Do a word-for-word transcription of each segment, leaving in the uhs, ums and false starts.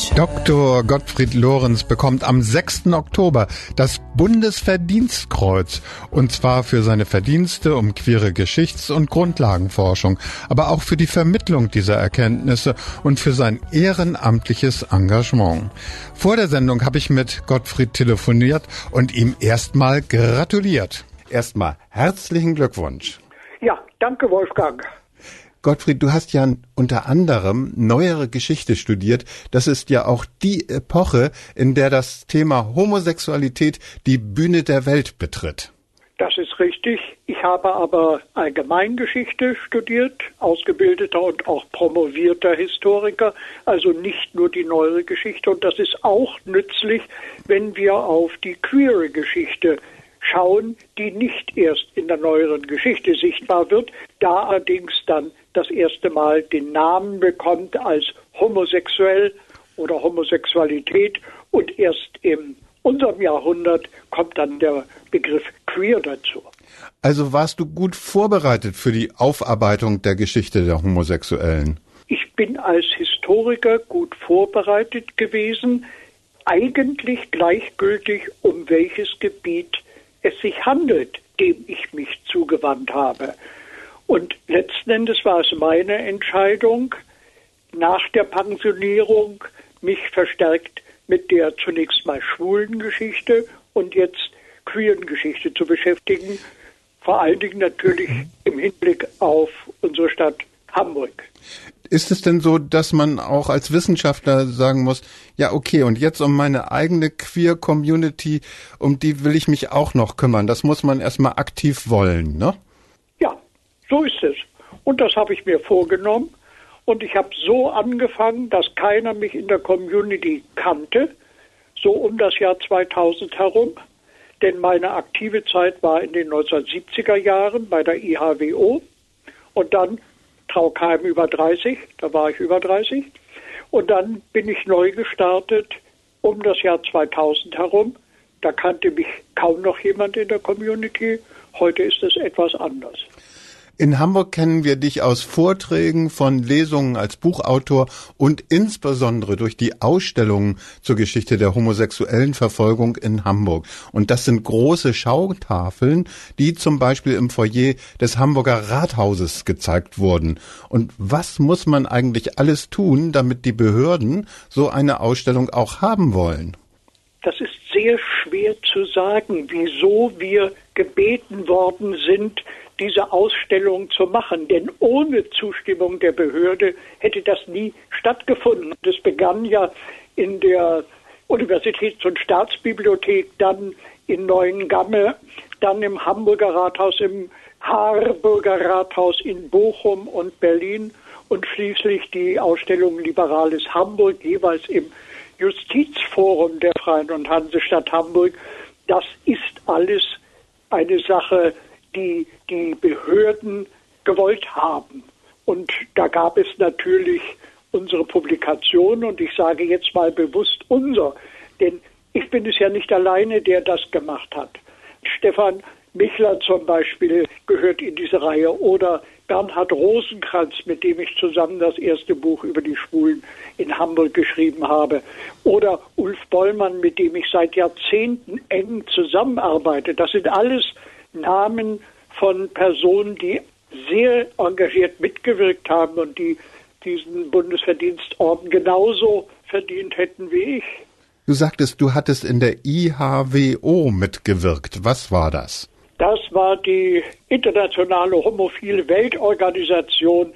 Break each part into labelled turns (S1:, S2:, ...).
S1: Doktor Gottfried Lorenz bekommt am sechsten Oktober das Bundesverdienstkreuz, und zwar für seine Verdienste um queere Geschichts- und Grundlagenforschung, aber auch für die Vermittlung dieser Erkenntnisse und für sein ehrenamtliches Engagement. Vor der Sendung habe ich mit Gottfried telefoniert und ihm erstmal gratuliert. Erstmal herzlichen Glückwunsch.
S2: Ja, danke Wolfgang.
S1: Gottfried, du hast ja unter anderem neuere Geschichte studiert. Das ist ja auch die Epoche, in der das Thema Homosexualität die Bühne der Welt betritt.
S2: Das ist richtig. Ich habe aber Allgemeingeschichte studiert, ausgebildeter und auch promovierter Historiker, also nicht nur die neuere Geschichte. Und das ist auch nützlich, wenn wir auf die queere Geschichte schauen, die nicht erst in der neueren Geschichte sichtbar wird, da allerdings dann das erste Mal den Namen bekommt als homosexuell oder Homosexualität, und erst in unserem Jahrhundert kommt dann der Begriff queer dazu.
S1: Also warst du gut vorbereitet für die Aufarbeitung der Geschichte der Homosexuellen?
S2: Ich bin als Historiker gut vorbereitet gewesen, eigentlich gleichgültig, um welches Gebiet es sich handelt, dem ich mich zugewandt habe. Und letzten Endes war es meine Entscheidung, nach der Pensionierung mich verstärkt mit der zunächst mal schwulen Geschichte und jetzt queeren Geschichte zu beschäftigen. Vor allen Dingen natürlich im Hinblick auf unsere Stadt Hamburg.
S1: Ist es denn so, dass man auch als Wissenschaftler sagen muss, ja okay, und jetzt um meine eigene Queer-Community, um die will ich mich auch noch kümmern. Das muss man erstmal aktiv wollen, ne?
S2: Ja, so ist es. Und das habe ich mir vorgenommen. Und ich habe so angefangen, dass keiner mich in der Community kannte, so um das Jahr zweitausend herum. Denn meine aktive Zeit war in den neunzehnhundertsiebziger Jahren bei der I H W O. Und dann Traukheim über dreißig, da war ich über dreißig. Und dann bin ich neu gestartet um das Jahr zweitausend herum. Da kannte mich kaum noch jemand in der Community. Heute ist es etwas anders.
S1: In Hamburg kennen wir dich aus Vorträgen, von Lesungen als Buchautor und insbesondere durch die Ausstellungen zur Geschichte der homosexuellen Verfolgung in Hamburg. Und das sind große Schautafeln, die zum Beispiel im Foyer des Hamburger Rathauses gezeigt wurden. Und was muss man eigentlich alles tun, damit die Behörden so eine Ausstellung auch haben wollen?
S2: Das ist sehr schwer zu sagen, wieso wir gebeten worden sind, diese Ausstellung zu machen. Denn ohne Zustimmung der Behörde hätte das nie stattgefunden. Das begann ja in der Universitäts- und Staatsbibliothek, dann in Neuengamme, dann im Hamburger Rathaus, im Harburger Rathaus in Bochum und Berlin und schließlich die Ausstellung Liberales Hamburg, jeweils im Justizforum der Freien und Hansestadt Hamburg. Das ist alles eine Sache, die die Behörden gewollt haben. Und da gab es natürlich unsere Publikation, und ich sage jetzt mal bewusst unser, denn ich bin es ja nicht alleine, der das gemacht hat. Stefan Michler zum Beispiel gehört in diese Reihe, oder Bernhard Rosenkranz, mit dem ich zusammen das erste Buch über die Schwulen in Hamburg geschrieben habe, oder Ulf Bollmann, mit dem ich seit Jahrzehnten eng zusammenarbeite. Das sind alles Namen von Personen, die sehr engagiert mitgewirkt haben und die diesen Bundesverdienstorden genauso verdient hätten wie ich.
S1: Du sagtest, du hattest in der I H W O mitgewirkt. Was war das?
S2: Das war die Internationale Homophile Weltorganisation,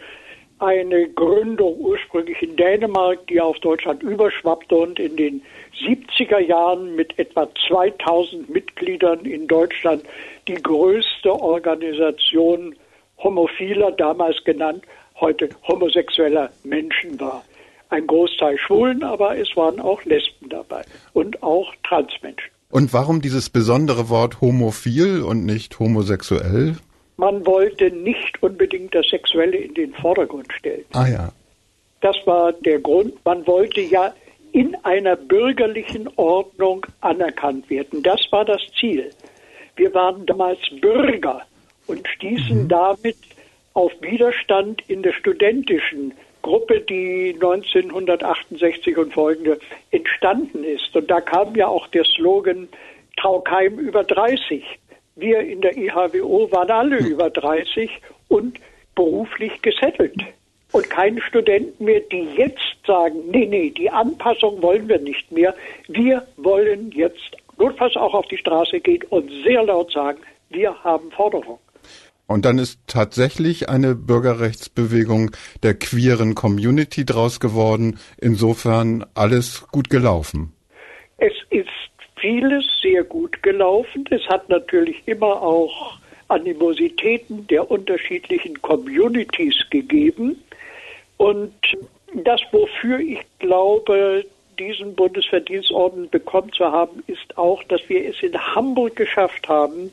S2: eine Gründung ursprünglich in Dänemark, die auf Deutschland überschwappte und in den siebziger Jahren mit etwa zweitausend Mitgliedern in Deutschland die größte Organisation homophiler, damals genannt, heute homosexueller Menschen war. Ein Großteil Schwulen, aber es waren auch Lesben dabei und auch Transmenschen.
S1: Und warum dieses besondere Wort homophil und nicht homosexuell?
S2: Man wollte nicht unbedingt das Sexuelle in den Vordergrund stellen.
S1: Ah ja.
S2: Das war der Grund. Man wollte ja in einer bürgerlichen Ordnung anerkannt werden. Das war das Ziel. Wir waren damals Bürger und stießen mhm. damit auf Widerstand in der studentischen Gruppe, die neunzehnhundertachtundsechzig und folgende entstanden ist. Und da kam ja auch der Slogan, trau keinem über dreißig. Wir in der I H W O waren alle über dreißig und beruflich gesettelt. Und keine Studenten mehr, die jetzt sagen, nee, nee, die Anpassung wollen wir nicht mehr. Wir wollen jetzt notfalls auch auf die Straße gehen und sehr laut sagen, wir haben Forderungen.
S1: Und dann ist tatsächlich eine Bürgerrechtsbewegung der queeren Community draus geworden. Insofern alles gut gelaufen.
S2: Es ist vieles sehr gut gelaufen. Es hat natürlich immer auch Animositäten der unterschiedlichen Communities gegeben. Und das, wofür ich glaube, diesen Bundesverdienstorden bekommen zu haben, ist auch, dass wir es in Hamburg geschafft haben,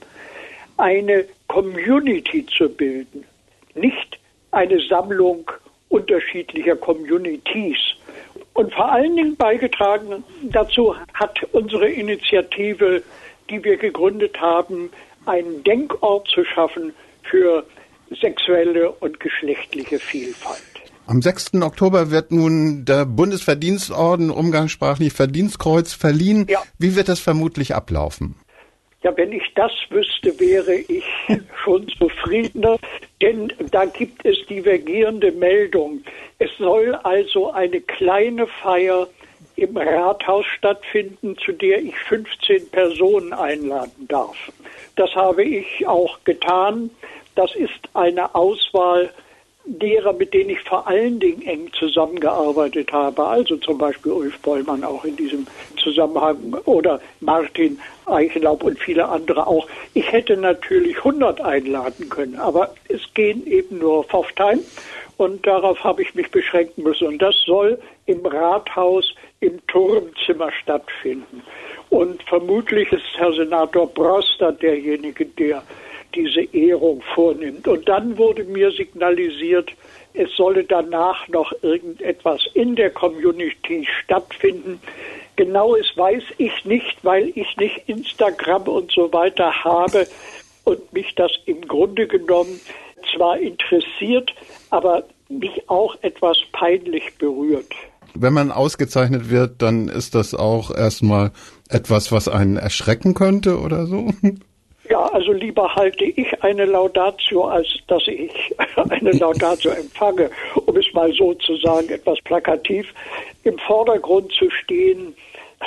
S2: eine Community zu bilden. Nicht eine Sammlung unterschiedlicher Communities. Und vor allen Dingen beigetragen dazu hat unsere Initiative, die wir gegründet haben, einen Denkort zu schaffen für sexuelle und geschlechtliche Vielfalt.
S1: Am sechsten Oktober wird nun der Bundesverdienstorden, umgangssprachlich Verdienstkreuz, verliehen. Ja. Wie wird das vermutlich ablaufen?
S2: Ja, wenn ich das wüsste, wäre ich schon zufriedener, denn da gibt es divergierende Meldungen. Es soll also eine kleine Feier im Rathaus stattfinden, zu der ich fünfzehn Personen einladen darf. Das habe ich auch getan. Das ist eine Auswahl derer, mit denen ich vor allen Dingen eng zusammengearbeitet habe, also zum Beispiel Ulf Bollmann auch in diesem Zusammenhang oder Martin Eichenlaub und viele andere auch. Ich hätte natürlich hundert einladen können, aber es gehen eben nur fünfzehn und darauf habe ich mich beschränken müssen. Und das soll im Rathaus im Turmzimmer stattfinden. Und vermutlich ist Herr Senator Broster derjenige, der diese Ehrung vornimmt. Und dann wurde mir signalisiert, es solle danach noch irgendetwas in der Community stattfinden. Genaues weiß ich nicht, weil ich nicht Instagram und so weiter habe und mich das im Grunde genommen zwar interessiert, aber mich auch etwas peinlich berührt.
S1: Wenn man ausgezeichnet wird, dann ist das auch erstmal etwas, was einen erschrecken könnte oder so?
S2: Ja, also lieber halte ich eine Laudatio, als dass ich eine Laudatio empfange, um es mal so zu sagen, etwas plakativ. Im Vordergrund zu stehen,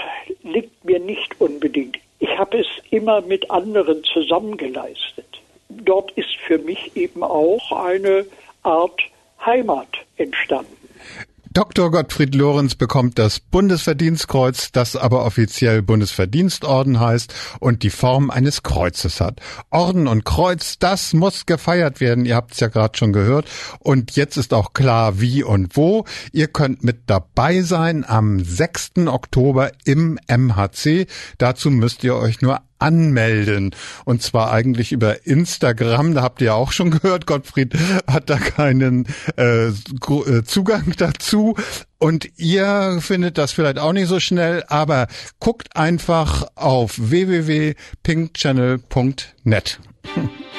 S2: liegt mir nicht unbedingt. Ich habe es immer mit anderen zusammengeleistet. Dort ist für mich eben auch eine Art Heimat entstanden.
S1: Doktor Gottfried Lorenz bekommt das Bundesverdienstkreuz, das aber offiziell Bundesverdienstorden heißt und die Form eines Kreuzes hat. Orden und Kreuz, das muss gefeiert werden. Ihr habt es ja gerade schon gehört. Und jetzt ist auch klar, wie und wo. Ihr könnt mit dabei sein am sechsten Oktober im M H C. Dazu müsst ihr euch nur anmelden. Und zwar eigentlich über Instagram. Da habt ihr ja auch schon gehört, Gottfried hat da keinen äh, Zugang dazu. Und ihr findet das vielleicht auch nicht so schnell, aber guckt einfach auf w w w punkt pink channel punkt net.